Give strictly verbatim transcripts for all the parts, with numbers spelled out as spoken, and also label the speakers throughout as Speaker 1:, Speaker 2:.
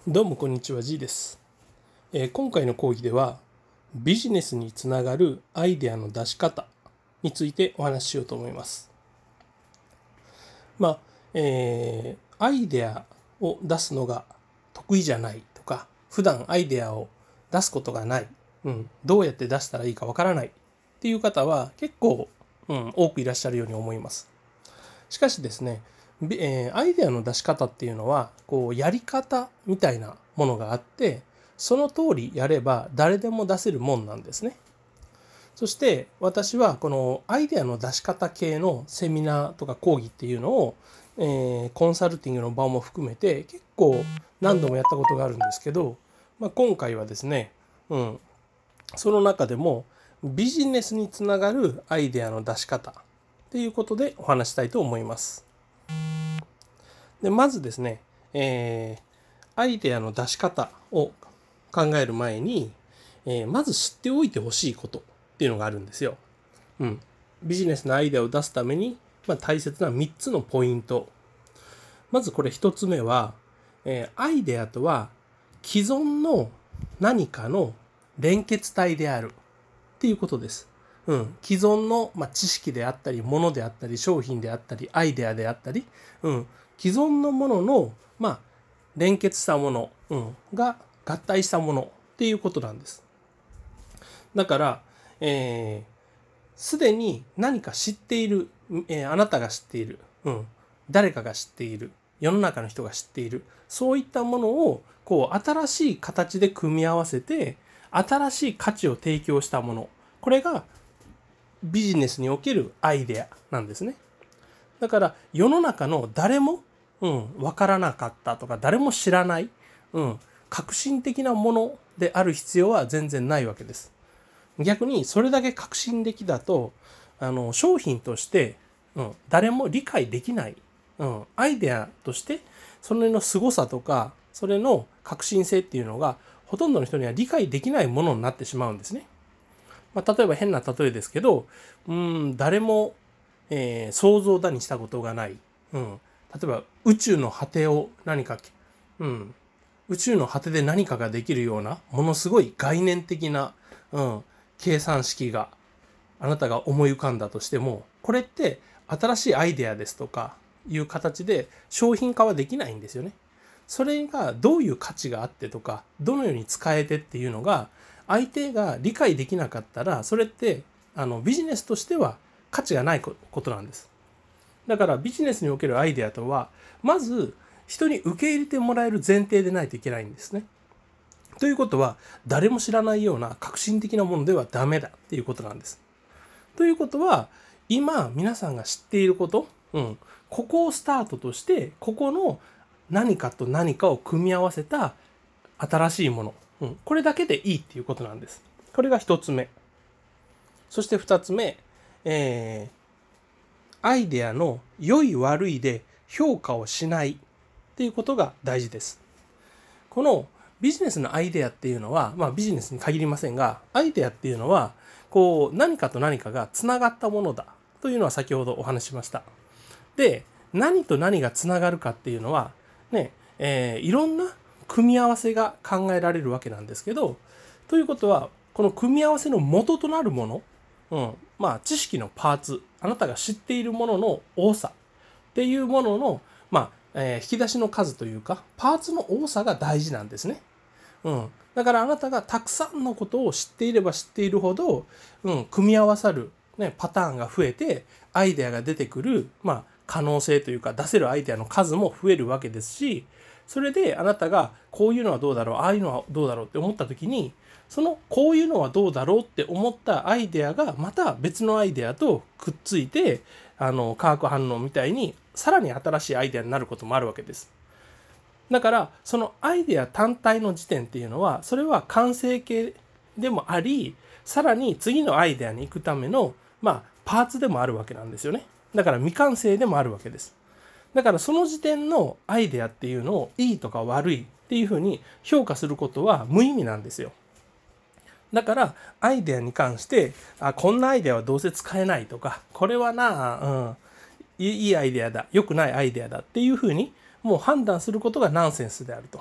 Speaker 1: どうもこんにちは、G です、えー今回の講義ではビジネスにつながるアイデアの出し方についてお話ししようと思います。まあ、えーアイデアを出すのが得意じゃないとか、普段アイデアを出すことがない、うん、どうやって出したらいいかわからないっていう方は結構、うん、多くいらっしゃるように思います。しかしですね、びえーアイデアの出し方っていうのはこうやり方みたいなものがあって、その通りやれば誰でも出せるもんなんですね。そして私はこのアイデアの出し方系のセミナーとか講義っていうのを、えーコンサルティングの場も含めて結構何度もやったことがあるんですけど、まあ、今回はですね、うん、その中でもビジネスにつながるアイデアの出し方っていうことでお話したいと思います。でまずですね、えーアイデアの出し方を考える前に、えーまず知っておいてほしいことっていうのがあるんですよ。うん、ビジネスのアイデアを出すために、まあ、大切なみっつのポイント。まずこれひとつめは、えーアイデアとは既存の何かの連結体であるっていうことです。うん、既存の、まあ、知識であったり、ものであったり、商品であったり、アイデアであったり、うん、既存のものの、まあ、連結したもの、うん、が合体したものっていうことなんです。だから、えーすでに何か知っている、えーあなたが知っている、うん、誰かが知っている、世の中の人が知っている、そういったものをこう新しい形で組み合わせて、新しい価値を提供したもの、これがビジネスにおけるアイデアなんですね。だから世の中の誰も、うん、分からなかったとか誰も知らない、うん、革新的なものである必要は全然ないわけです。逆にそれだけ革新的だとあの商品として、うん、誰も理解できない、うん、アイデアとしてそれの凄さとかそれの革新性っていうのがほとんどの人には理解できないものになってしまうんですね。まあ、例えば変な例えですけど、うん、誰も、えー想像だにしたことがない、うん、例えば宇宙の果てを何か、うん、宇宙の果てで何かができるようなものすごい概念的な、うん、計算式があなたが思い浮かんだとしても、これって新しいアイデアですとかいう形で商品化はできないんですよね。それがどういう価値があってとか、どのように使えてっていうのが相手が理解できなかったら、それってあのビジネスとしては価値がないことなんです。だからビジネスにおけるアイデアとは、まず人に受け入れてもらえる前提でないといけないんですね。ということは、誰も知らないような革新的なものではダメだっていうことなんです。ということは、今皆さんが知っていること、うん、ここをスタートとして、ここの何かと何かを組み合わせた新しいもの、うん、これだけでいいっていうことなんです。これが一つ目。そして二つ目、えー、アイデアの良い悪いで評価をしないっていうことが大事です。このビジネスのアイデアっていうのは、まあビジネスに限りませんが、アイデアっていうのは、こう何かと何かがつながったものだというのは先ほどお話ししました。で、何と何がつながるかっていうのは、ね、えーいろんな組み合わせが考えられるわけなんですけど、ということは、この組み合わせの元となるもの、うん、まあ知識のパーツ、あなたが知っているものの多さっていうものの、まあ、えー引き出しの数というか、パーツの多さが大事なんですね。うん、だからあなたがたくさんのことを知っていれば知っているほど、うん、組み合わさる、ね、パターンが増えてアイデアが出てくる、まあ、可能性というか出せるアイデアの数も増えるわけですし、それであなたがこういうのはどうだろう、ああいうのはどうだろうって思った時に、そのこういうのはどうだろうって思ったアイデアがまた別のアイデアとくっついて、あの化学反応みたいにさらに新しいアイデアになることもあるわけです。だからそのアイデア単体の時点っていうのは、それは完成形でもあり、さらに次のアイデアに行くための、まあ、パーツでもあるわけなんですよね。だから未完成でもあるわけです。だからその時点のアイデアっていうのをいいとか悪いっていうふうに評価することは無意味なんですよ。だからアイデアに関して、あ、こんなアイデアはどうせ使えないとか、これはな、うん、いいアイデアだ、良くないアイデアだっていうふうにもう判断することがナンセンスであると。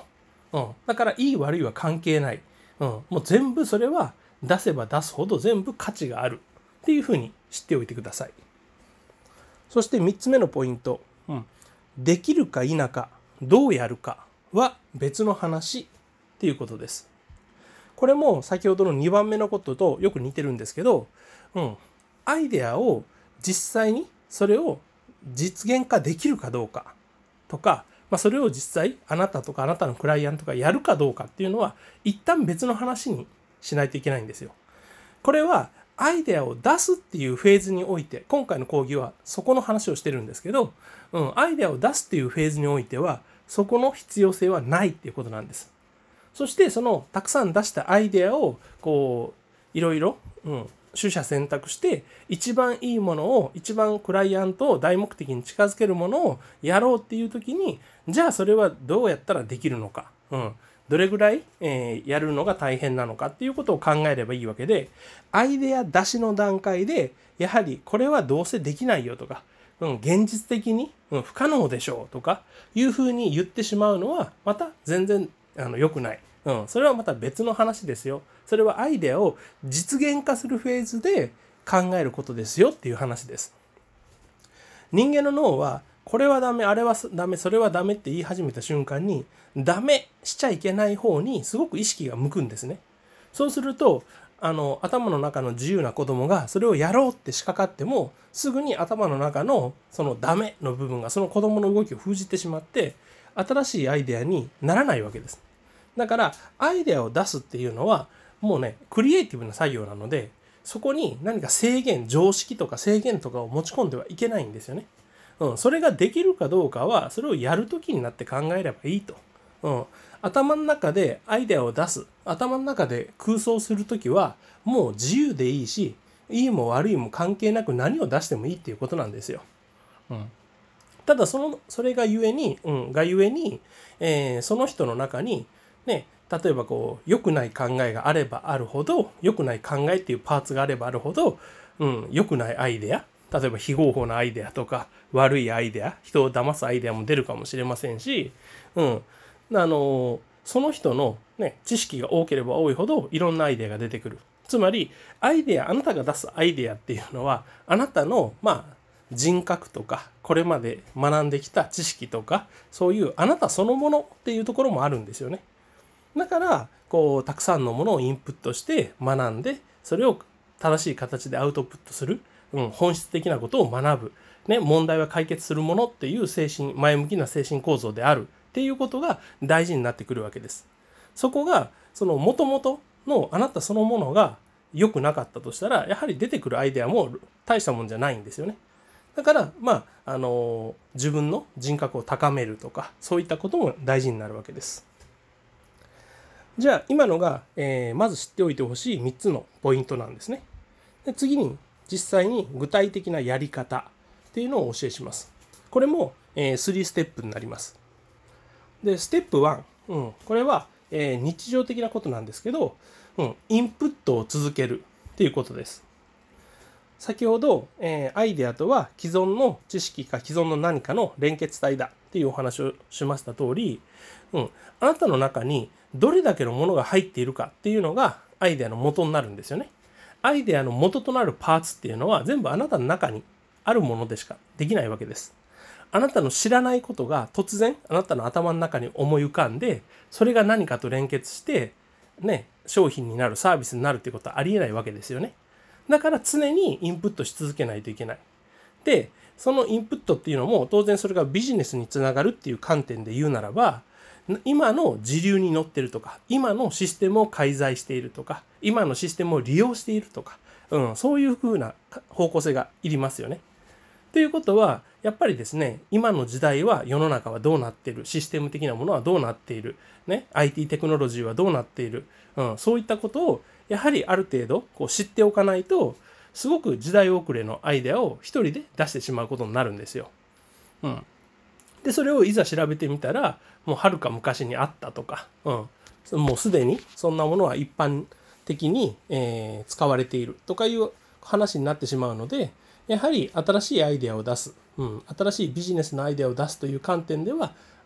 Speaker 1: うん、だからいい悪いは関係ない、うん、もう全部それは出せば出すほど全部価値があるっていうふうに知っておいてください。そしてみっつめのポイント、うん、できるか否かどうやるかは別の話っていうことです。これも先ほどのにばんめのこととよく似てるんですけど、うん、アイデアを実際にそれを実現化できるかどうかとか、まあ、それを実際あなたとかあなたのクライアントがやるかどうかっていうのは一旦別の話にしないといけないんですよ。これはアイデアを出すっていうフェーズにおいて、今回の講義はそこの話をしてるんですけど、うん、アイデアを出すっていうフェーズにおいてはそこの必要性はないっていうことなんです。そしてそのたくさん出したアイデアをこういろいろ、うん、取捨選択して一番いいものを一番クライアントを大目的に近づけるものをやろうっていう時に、じゃあそれはどうやったらできるのか、うん、どれぐらい、えー、やるのが大変なのかっていうことを考えればいいわけで、アイデア出しの段階でやはりこれはどうせできないよとか、うん、現実的に、うん、不可能でしょうとかいうふうに言ってしまうのはまた全然あの良くない。うん、それはまた別の話ですよ。それはアイデアを実現化するフェーズで考えることですよっていう話です。人間の脳はこれはダメ、あれはダメ、それはダメって言い始めた瞬間にダメしちゃいけない方にすごく意識が向くんですね。そうするとあの頭の中の自由な子供がそれをやろうって仕掛かってもすぐに頭の中のそのダメの部分がその子供の動きを封じてしまって新しいアイデアにならないわけです。だからアイデアを出すっていうのはもうねクリエイティブな作業なので、そこに何か制限、常識とか制限とかを持ち込んではいけないんですよね。うん、それができるかどうかはそれをやるときになって考えればいいと。うん、頭の中でアイデアを出す、頭の中で空想するときはもう自由でいいし、いいも悪いも関係なく何を出してもいいっていうことなんですよ。うん、ただそのそれがゆえに、うん、がゆえに、えー、その人の中にね、例えばこう良くない考えがあればあるほど、良くない考えっていうパーツがあればあるほど、うん、良くないアイデア、例えば非合法なアイデアとか悪いアイデア、人を騙すアイデアも出るかもしれませんし、うん、あのその人の、ね、知識が多ければ多いほどいろんなアイデアが出てくる。つまりアイデア、あなたが出すアイデアっていうのはあなたのまあ人格とかこれまで学んできた知識とかそういうあなたそのものっていうところもあるんですよね。だからこうたくさんのものをインプットして学んでそれを正しい形でアウトプットする、うん、本質的なことを学ぶ、ね、問題は解決するものっていう精神、前向きな精神構造であるっていうことが大事になってくるわけです。そこがその元々のあなたそのものが良くなかったとしたらやはり出てくるアイデアも大したもんじゃないんですよね。だからまああの自分の人格を高めるとかそういったことも大事になるわけです。じゃあ今のが、えー、まず知っておいてほしいみっつのポイントなんですね。で次に実際に具体的なやり方っていうのをお教えします。これも、えー、スリーステップになります。でステップワン、うん、これは、えー、日常的なことなんですけど、うん、インプットを続けるっていうことです。先ほど、えー、アイデアとは既存の知識か既存の何かの連結体だっていうお話をしました通り、うん、あなたの中にどれだけのものが入っているかっていうのがアイデアの元になるんですよね。アイデアの元となるパーツっていうのは全部あなたの中にあるものでしかできないわけです。あなたの知らないことが突然あなたの頭の中に思い浮かんで、それが何かと連結してね、商品になる、サービスになるっていうことはありえないわけですよね。だから常にインプットし続けないといけない。で、そのインプットっていうのも当然それがビジネスにつながるっていう観点で言うならば、今の時流に乗ってるとか、今のシステムを介在しているとか、今のシステムを利用しているとか、うん、そういうふうな方向性がいりますよね。ということは、やっぱりですね、今の時代は世の中はどうなっている、システム的なものはどうなっている、ね、アイティー テクノロジーはどうなっている、うん、そういったことをやはりある程度こう知っておかないと、すごく時代遅れのアイデアを一人で出してしまうことになるんですよ。うん、でそれをいざ調べてみたらもうはるか昔にあったとか、うん、もうすでにそんなものは一般的に、えー、使われているとかいう話になってしまうので、やはり新しいアイデアを出す、うん、新しいビジネスのアイデアを出すという観点では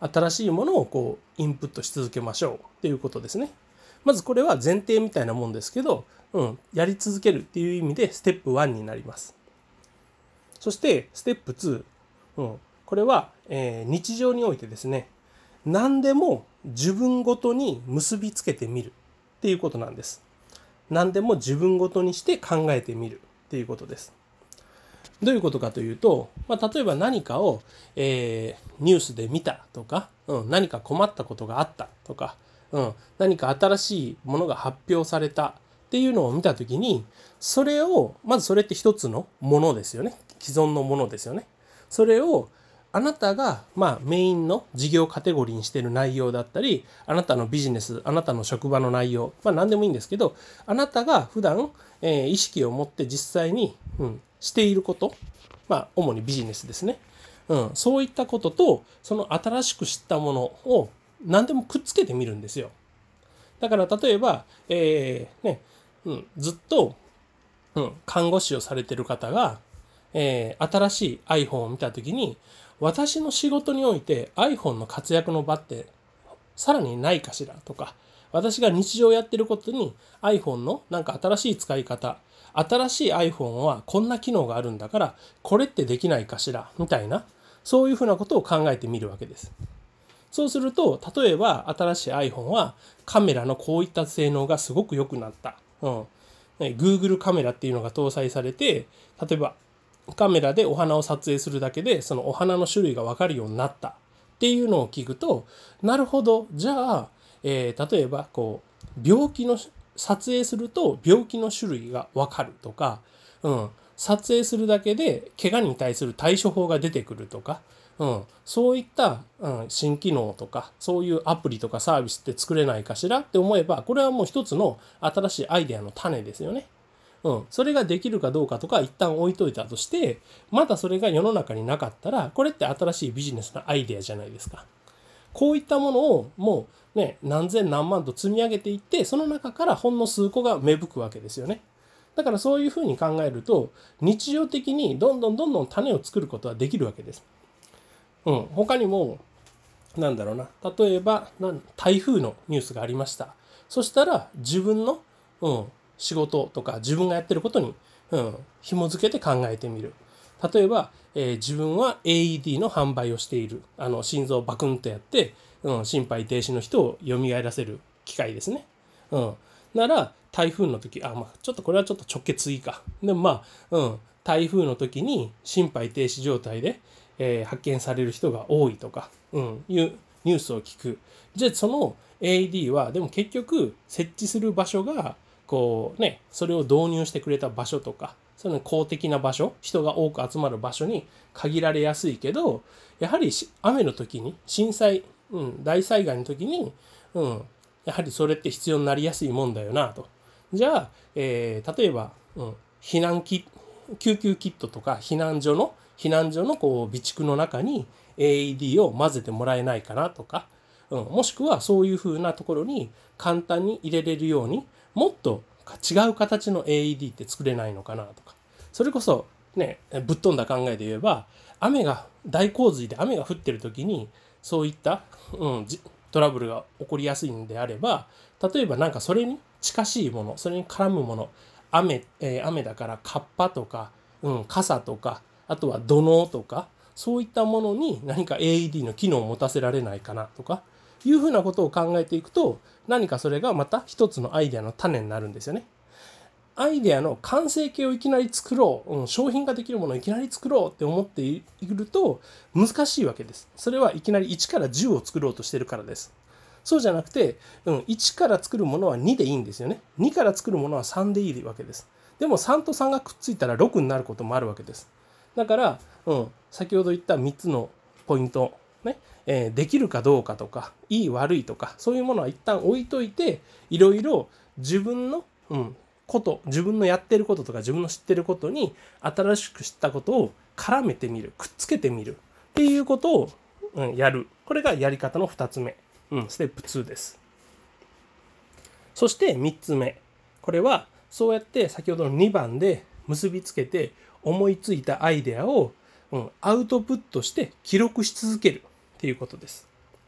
Speaker 1: 新しいものをこうインプットし続けましょうっていうことですね。まずこれは前提みたいなもんですけど、うん、やり続けるっていう意味でステップワンになります。そしてステップツー、うん、これは、えー、日常においてですね、何でも自分ごとに結びつけてみるっていうことなんです。何でも自分ごとにして考えてみるっていうことです。どういうことかというと、まあ、例えば何かを、えー、ニュースで見たとか、うん、何か困ったことがあったとか、うん、何か新しいものが発表されたっていうのを見たときに、それをまずそれって一つのものですよね。既存のものですよね。それをあなたが、まあ、メインの事業カテゴリーにしている内容だったり、あなたのビジネス、あなたの職場の内容、まあ、何でもいいんですけど、あなたが普段、えー、意識を持って実際に、うん、していること、まあ、主にビジネスですね、うん、そういったこととその新しく知ったものを何でもくっつけてみるんですよ。だから例えば、えーねうん、ずっと、うん、看護師をされている方が、えー、新しい iPhone を見たときに、私の仕事において iPhone の活躍の場ってさらにないかしらとか、私が日常やってることに iPhone のなんか新しい使い方、新しい iPhone はこんな機能があるんだからこれってできないかしらみたいな、そういうふうなことを考えてみるわけです。そうすると、例えば新しい iPhone はカメラのこういった性能がすごく良くなった、うん、Google カメラっていうのが搭載されて、例えばカメラでお花を撮影するだけでそのお花の種類が分かるようになったっていうのを聞くと、なるほど、じゃあ、えー、例えばこう病気の撮影すると病気の種類が分かるとか、うん、撮影するだけで怪我に対する対処法が出てくるとか、うん、そういった、うん、新機能とかそういうアプリとかサービスって作れないかしらって思えば、これはもう一つの新しいアイデアの種ですよね。うん、それができるかどうかとか一旦置いといたとして、まだそれが世の中になかったら、これって新しいビジネスのアイデアじゃないですか。こういったものをもうね、何千何万と積み上げていって、その中からほんの数個が芽吹くわけですよね。だからそういうふうに考えると、日常的にどんどんどんどん種を作ることはできるわけです。うん、他にも、なんだろうな、例えば台風のニュースがありました。そしたら自分の、うん、仕事とか自分がやってることに、うん、紐付けて考えてみる。例えば、えー、自分は エーイーディー の販売をしている。あの心臓をバクンとやって、うん、心肺停止の人を蘇らせる機械ですね。うん、なら台風の時、あ、まあちょっとこれはちょっと直結いいか。でもまあ、うん、台風の時に心肺停止状態で、えー、発見される人が多いとか、うん、いうニュースを聞く。じゃあその エーイーディー はでも結局設置する場所がこうね、それを導入してくれた場所とか、その公的な場所、人が多く集まる場所に限られやすいけど、やはり雨の時に、震災、うん、大災害の時に、うん、やはりそれって必要になりやすいもんだよなと。じゃあ、えー、例えば、うん、避難キ救急キットとか避難所の避難所のこう備蓄の中に エーイーディー を混ぜてもらえないかなとか、うん、もしくはそういう風なところに簡単に入れれるように、もっと違う形の エーイーディー って作れないのかなとか、それこそね、ぶっ飛んだ考えで言えば、雨が大洪水で雨が降ってる時にそういった、うん、トラブルが起こりやすいんであれば、例えばなんかそれに近しいもの、それに絡むもの、雨、えー、雨だからカッパとか、うん、傘とか、あとは土のうとか、そういったものに何か エーイーディー の機能を持たせられないかなとかいうふうなことを考えていくと、何かそれがまた一つのアイデアの種になるんですよね。アイデアの完成形をいきなり作ろう、うん、商品化できるものをいきなり作ろうって思っていると難しいわけです。それはいきなりいちからじゅうを作ろうとしてるからです。そうじゃなくて、うん、いちから作るものはにでいいんですよね。にから作るものはさんでいいわけです。でもさんとさんがくっついたらろくになることもあるわけです。だから、うん、先ほど言ったみっつのポイント、ねえー、できるかどうかとか、いい悪いとか、そういうものは一旦置いといて、いろいろ自分の、うん、こと、自分のやってることとか自分の知ってることに新しく知ったことを絡めてみる、くっつけてみるっていうことを、うん、やる。これがやり方のふたつめ、うん、ステップツーです。そしてみっつめ、これはそうやって先ほどのにばんで結びつけて思いついたアイデアを、うん、アウトプットして記録し続けるっていうことです。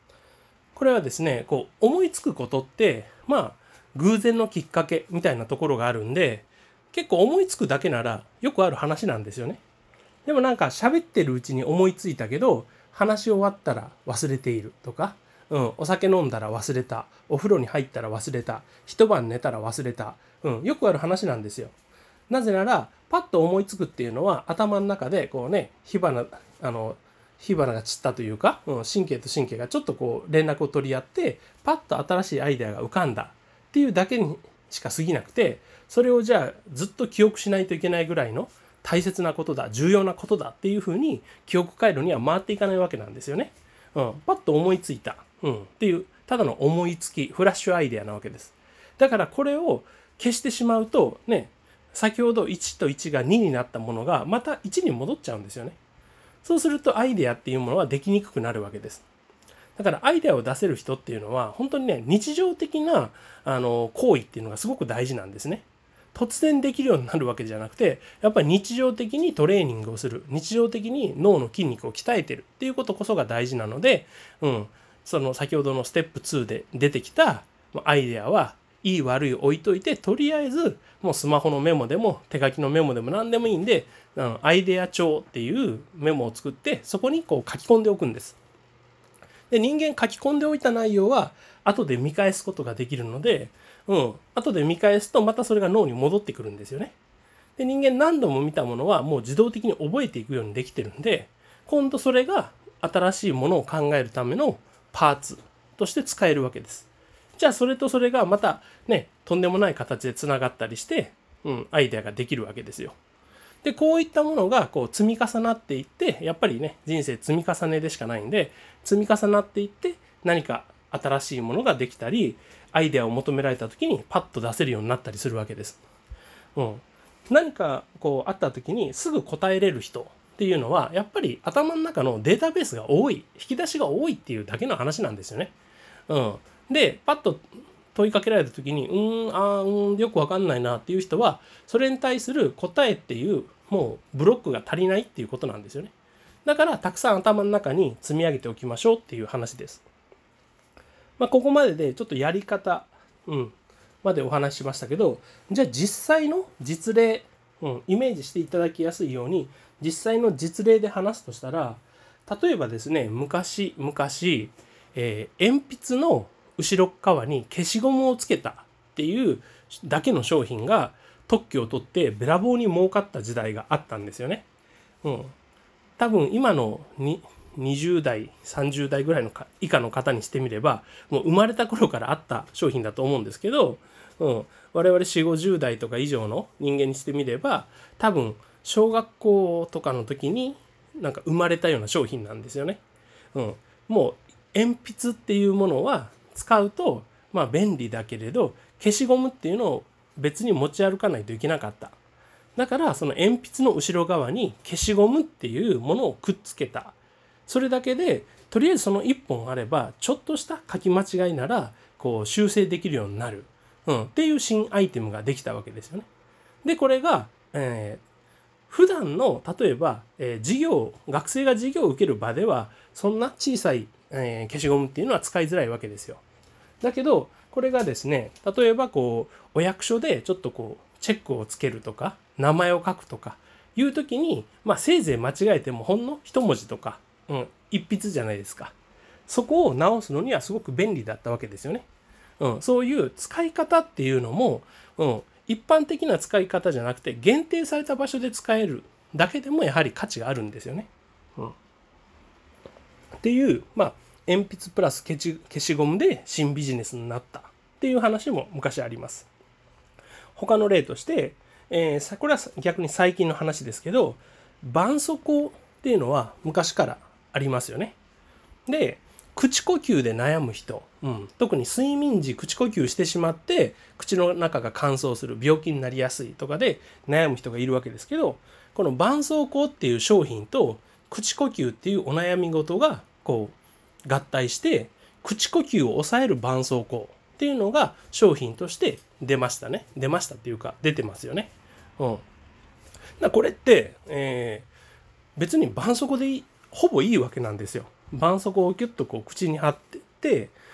Speaker 1: これはですね、こう思いつくことってまあ偶然のきっかけみたいなところがあるんで、結構思いつくだけならよくある話なんですよね。でもなんか喋ってるうちに思いついたけど話し終わったら忘れているとか、うん、お酒飲んだら忘れた、お風呂に入ったら忘れた、一晩寝たら忘れた、うん、よくある話なんですよ。なぜならパッと思いつくっていうのは頭の中でこうね火花あの火花が散ったというか、うん、神経と神経がちょっとこう連絡を取り合ってパッと新しいアイデアが浮かんだっていうだけにしか過ぎなくて、それをじゃあずっと記憶しないといけないぐらいの大切なことだ、重要なことだっていうふうに記憶回路には回っていかないわけなんですよね。うん、パッと思いついた、うん、っていうただの思いつきフラッシュアイデアなわけです。だからこれを消してしまうとね、先ほどいちといちがにになったものがまたいちに戻っちゃうんですよね。そうするとアイデアっていうものはできにくくなるわけです。だからアイデアを出せる人っていうのは本当にね日常的なあの行為っていうのがすごく大事なんですね。突然できるようになるわけじゃなくて、やっぱり日常的にトレーニングをする、日常的に脳の筋肉を鍛えてるっていうことこそが大事なので、うん、その先ほどのステップにで出てきたアイデアはいい悪い置いといて、とりあえずもうスマホのメモでも手書きのメモでも何でもいいんで、うん、アイデア帳っていうメモを作ってそこにこう書き込んでおくんです。で人間書き込んでおいた内容は後で見返すことができるので、うん、後で見返すとまたそれが脳に戻ってくるんですよね。で人間何度も見たものはもう自動的に覚えていくようにできてるんで、今度それが新しいものを考えるためのパーツとして使えるわけです。じゃあそれとそれがまたねとんでもない形でつながったりして、うん、アイデアができるわけですよ。でこういったものがこう積み重なっていって、やっぱりね人生積み重ねでしかないんで、積み重なっていって何か新しいものができたり、アイデアを求められた時にパッと出せるようになったりするわけです。うん、何かこうあった時にすぐ答えれる人っていうのはやっぱり頭の中のデータベースが多い、引き出しが多いっていうだけの話なんですよね。うん、でパッと問いかけられた時にうーんあーうんよくわかんないなっていう人は、それに対する答えっていうもうブロックが足りないっていうことなんですよね。だからたくさん頭の中に積み上げておきましょうっていう話です。まあ、ここまででちょっとやり方、うん、までお話ししましたけど、じゃあ実際の実例、うん、イメージしていただきやすいように実際の実例で話すとしたら、例えばですね昔昔、えー、鉛筆の後ろ側に消しゴムをつけたっていうだけの商品が特許を取ってべらぼうに儲かった時代があったんですよね。うん、多分今のににじゅう代さんじゅう代ぐらいのか以下の方にしてみればもう生まれた頃からあった商品だと思うんですけど、うん、我々よんじゅうごじゅう代とか以上の人間にしてみれば多分小学校とかの時になんか生まれたような商品なんですよね。うん、もう鉛筆っていうものは使うとまあ便利だけれど、消しゴムっていうのを別に持ち歩かないといけなかった。だからその鉛筆の後ろ側に消しゴムっていうものをくっつけた。それだけでとりあえずそのいっぽんあればちょっとした書き間違いならこう修正できるようになる、うん、っていう新アイテムができたわけですよね。でこれが、えー、普段の例えば、えー、授業学生が授業を受ける場ではそんな小さい、えー、消しゴムっていうのは使いづらいわけですよ。だけどこれがですね、例えばこうお役所でちょっとこうチェックをつけるとか名前を書くとかいう時に、まあ、せいぜい間違えてもほんの一文字とか、うん、一筆じゃないですか。そこを直すのにはすごく便利だったわけですよね。うん、そういう使い方っていうのも、うん、一般的な使い方じゃなくて限定された場所で使えるだけでもやはり価値があるんですよね。うん、っていうまあ鉛筆プラス消し、消しゴムで新ビジネスになったっていう話も昔あります。他の例として、えー、これは逆に最近の話ですけど、絆創膏っていうのは昔からありますよね。で口呼吸で悩む人、うん、特に睡眠時口呼吸してしまって口の中が乾燥する、病気になりやすいとかで悩む人がいるわけですけど、この絆創膏っていう商品と口呼吸っていうお悩み事がこう合体して口呼吸を抑える絆創膏っていうのが商品として出ましたね。出ましたっていうか出てますよね。うん、だこれって、えー、別に絆創膏でいいほぼいいわけなんですよ。絆創膏をキュッとこう口に貼ってて、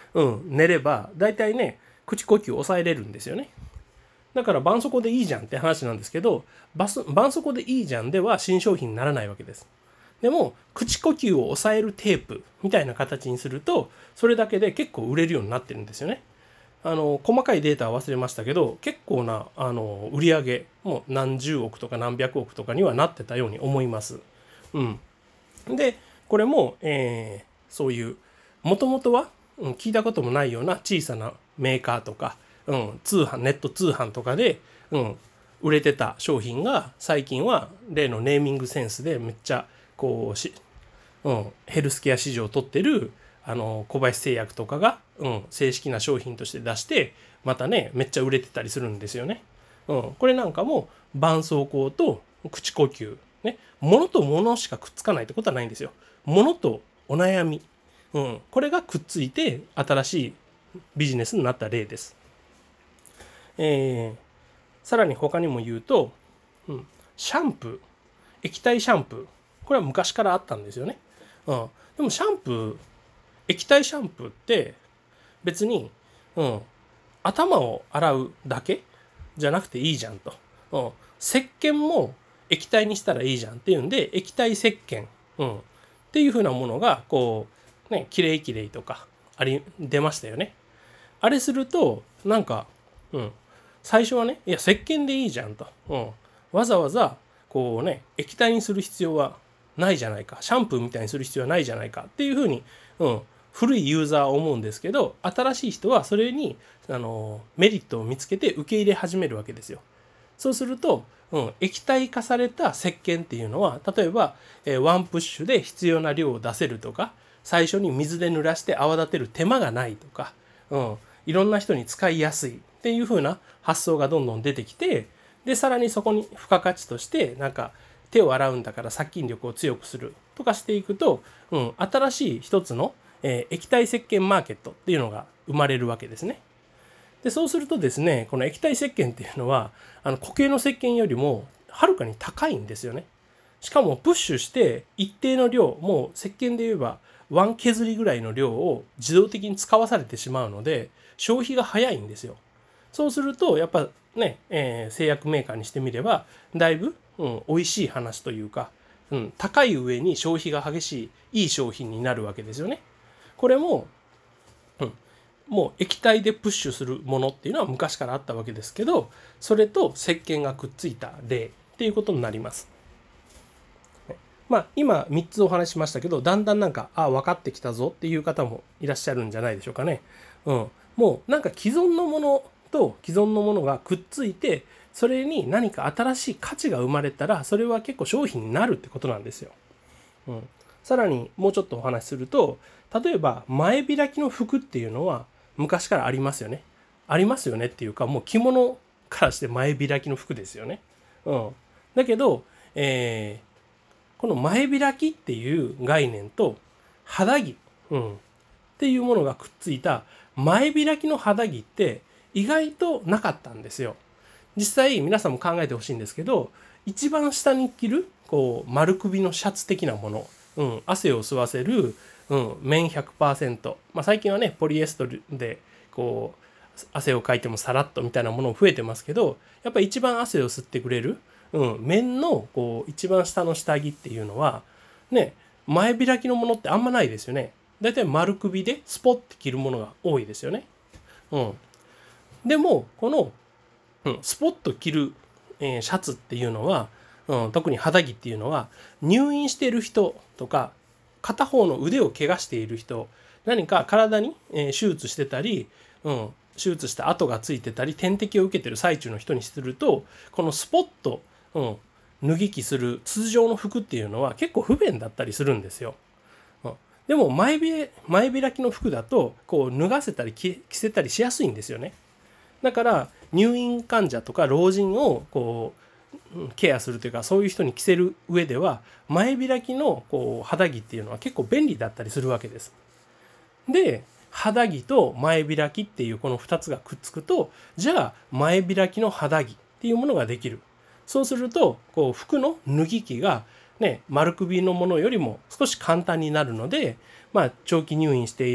Speaker 1: うん、寝れば大体ね口呼吸を抑えれるんですよね。だから絆創膏でいいじゃんって話なんですけど、絆創膏でいいじゃんでは新商品にならないわけです。でも口呼吸を抑えるテープみたいな形にすると、それだけで結構売れるようになってるんですよね。あの細かいデータは忘れましたけど、結構なあの売り上げもう何十億とか何百億とかにはなってたように思います。うん、でこれも、えー、そういうもともとは、うん、聞いたこともないような小さなメーカーとか、うん、通販ネット通販とかで、うん、売れてた商品が最近は例のネーミングセンスでめっちゃこうし、うん、ヘルスケア市場を取ってるあの小林製薬とかが、うん、正式な商品として出してまたねめっちゃ売れてたりするんですよね。うん、これなんかも絆創膏と口呼吸ね、物と物しかくっつかないってことはないんですよ。物とお悩み、うん、これがくっついて新しいビジネスになった例です。えー、さらに他にも言うと、うん、シャンプー、液体シャンプー、これは昔からあったんですよね。うん、でもシャンプー、液体シャンプーって別に、うん、頭を洗うだけじゃなくていいじゃんと。うん、石鹸も液体にしたらいいじゃんっていうんで、液体石鹸、うん、っていう風なものがこうね、きれいきれいとかあり出ましたよね。あれするとなんか、うん、最初はね、いや石鹸でいいじゃんと、うん、わざわざこうね液体にする必要はないじゃないか、シャンプーみたいにする必要はないじゃないかっていう風に、うん、古いユーザーは思うんですけど、新しい人はそれにあのメリットを見つけて受け入れ始めるわけですよ。そうすると、うん、液体化された石鹸っていうのは例えば、えー、ワンプッシュで必要な量を出せるとか、最初に水で濡らして泡立てる手間がないとか、うん、いろんな人に使いやすいっていう風な発想がどんどん出てきて、でさらにそこに付加価値としてなんか手を洗うんだから殺菌力を強くするとかしていくと、うん、新しい一つの、えー、液体石鹸マーケットっていうのが生まれるわけですね。でそうするとですね、この液体石鹸っていうのはあの固形の石鹸よりもはるかに高いんですよね。しかもプッシュして一定の量、もう石鹸で言えばワン削りぐらいの量を自動的に使わされてしまうので消費が早いんですよ。そうするとやっぱね、えー、製薬メーカーにしてみればだいぶ、うん、美味しい話というか、うん、高い上に消費が激しいいい商品になるわけですよね。これも、うん、もう液体でプッシュするものっていうのは昔からあったわけですけど、それと石鹸がくっついた例っていうことになります。まあ今みっつお話ししましたけど、だんだんなんかあ分かってきたぞっていう方もいらっしゃるんじゃないでしょうかね。うん、もうなんか既存のものと既存のものがくっついて、それに何か新しい価値が生まれたらそれは結構商品になるってことなんですよ。うん、さらにもうちょっとお話しすると、例えば前開きの服っていうのは昔からありますよね。ありますよねっていうか、もう着物からして前開きの服ですよね。うん、だけど、えーこの前開きっていう概念と肌着、うん、っていうものがくっついた前開きの肌着って意外となかったんですよ。実際皆さんも考えてほしいんですけど、一番下に着るこう丸首のシャツ的なもの、うん、汗を吸わせる、うん、綿 ひゃくパーセント、まあ、最近はねポリエステルでこう汗をかいてもさらっとみたいなものも増えてますけど、やっぱり一番汗を吸ってくれる、うん、綿のこう一番下の下着っていうのはね、前開きのものってあんまないですよね。だいたい丸首でスポッて着るものが多いですよね。うん、でもこの、うん、スポッと着る、えー、シャツっていうのは、うん、特に肌着っていうのは入院している人とか片方の腕を怪我している人、何か体に、えー、手術してたり、うん、手術した跡がついてたり点滴を受けてる最中の人にすると、このスポッと、うん、脱ぎ着する通常の服っていうのは結構不便だったりするんですよ。うん、でも前び前開きの服だとこう脱がせたり着せたりしやすいんですよね。だから入院患者とか老人をこうケアするというか、そういう人に着せる上では前開きのこう肌着っていうのは結構便利だったりするわけです。で肌着と前開きっていうこのふたつがくっつくと、じゃあ前開きの肌着っていうものができる。そうするとこう服の脱ぎ着がね丸首のものよりも少し簡単になるので、まあ長期入院している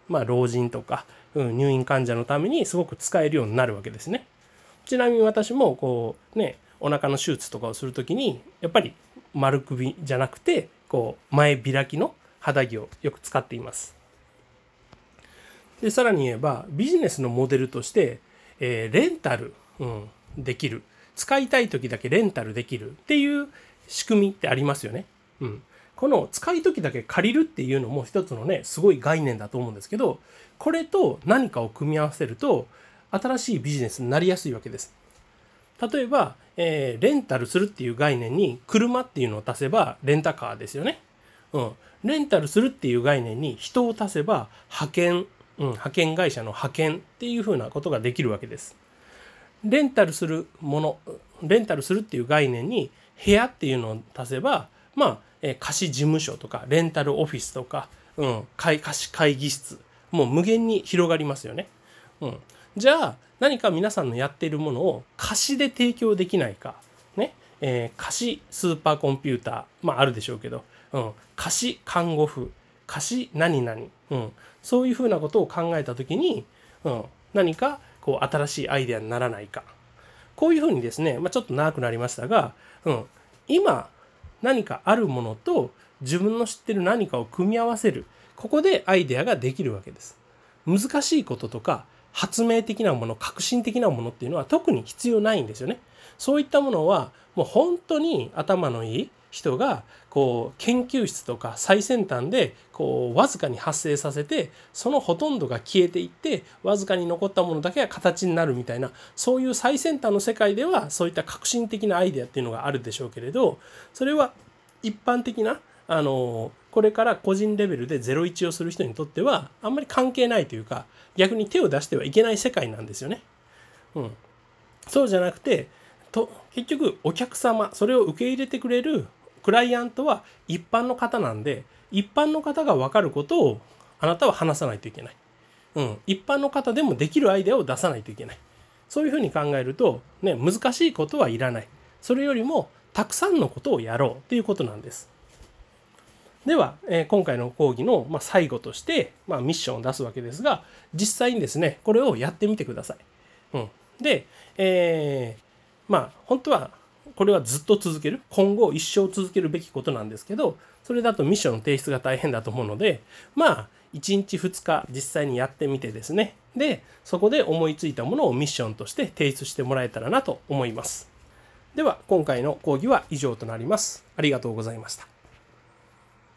Speaker 1: まあ、老人とか、うん、入院患者のためにすごく使えるようになるわけですね。ちなみに私もこうねお腹の手術とかをするときにやっぱり丸首じゃなくてこう前開きの肌着をよく使っています。でさらに言えばビジネスのモデルとして、えー、レンタル、うん、できる、使いたい時だけレンタルできるっていう仕組みってありますよね。うん、この使い時だけ借りるっていうのも一つのねすごい概念だと思うんですけど、これと何かを組み合わせると新しいビジネスになりやすいわけです。例えば、えー、レンタルするっていう概念に車っていうのを足せばレンタカーですよね。うん、レンタルするっていう概念に人を足せば派遣、うん、派遣会社の派遣っていうふうなことができるわけです。レンタルするもの、レンタルするっていう概念に部屋っていうのを足せば、まあ、えー、貸し事務所とかレンタルオフィスとか、うん、貸し会議室、もう無限に広がりますよね。うん、じゃあ何か皆さんのやっているものを貸しで提供できないか、ねえー、貸しスーパーコンピューター、まああるでしょうけど、うん、貸し看護婦、貸し何々、うん、そういうふうなことを考えたときに、うん、何かこう新しいアイデアにならないか、こういうふうにですね、まあ、ちょっと長くなりましたが、うん、今何かあるものと自分の知ってる何かを組み合わせる、ここでアイデアができるわけです。難しいこととか発明的なもの、革新的なものっていうのは特に必要ないんですよね。そういったものはもう本当に頭のいい人がこう研究室とか最先端でこうわずかに発生させて、そのほとんどが消えていってわずかに残ったものだけが形になるみたいな、そういう最先端の世界ではそういった革新的なアイデアっていうのがあるでしょうけれど、それは一般的なあのこれから個人レベルでゼロイチをする人にとってはあんまり関係ないというか、逆に手を出してはいけない世界なんですよね。うん、そうじゃなくてと結局お客様、それを受け入れてくれるクライアントは一般の方なんで、一般の方が分かることをあなたは話さないといけない。うん、一般の方でもできるアイデアを出さないといけない。そういうふうに考えると、ね、難しいことはいらない。それよりもたくさんのことをやろうということなんです。では、えー、今回の講義の、まあ、最後として、まあ、ミッションを出すわけですが、実際にですねこれをやってみてください。うん、で、えー、まあ本当はこれはずっと続ける、今後一生続けるべきことなんですけど、それだとミッションの提出が大変だと思うので、まあいちにちふつか実際にやってみてですね、でそこで思いついたものをミッションとして提出してもらえたらなと思います。では今回の講義は以上となります。ありがとうございました。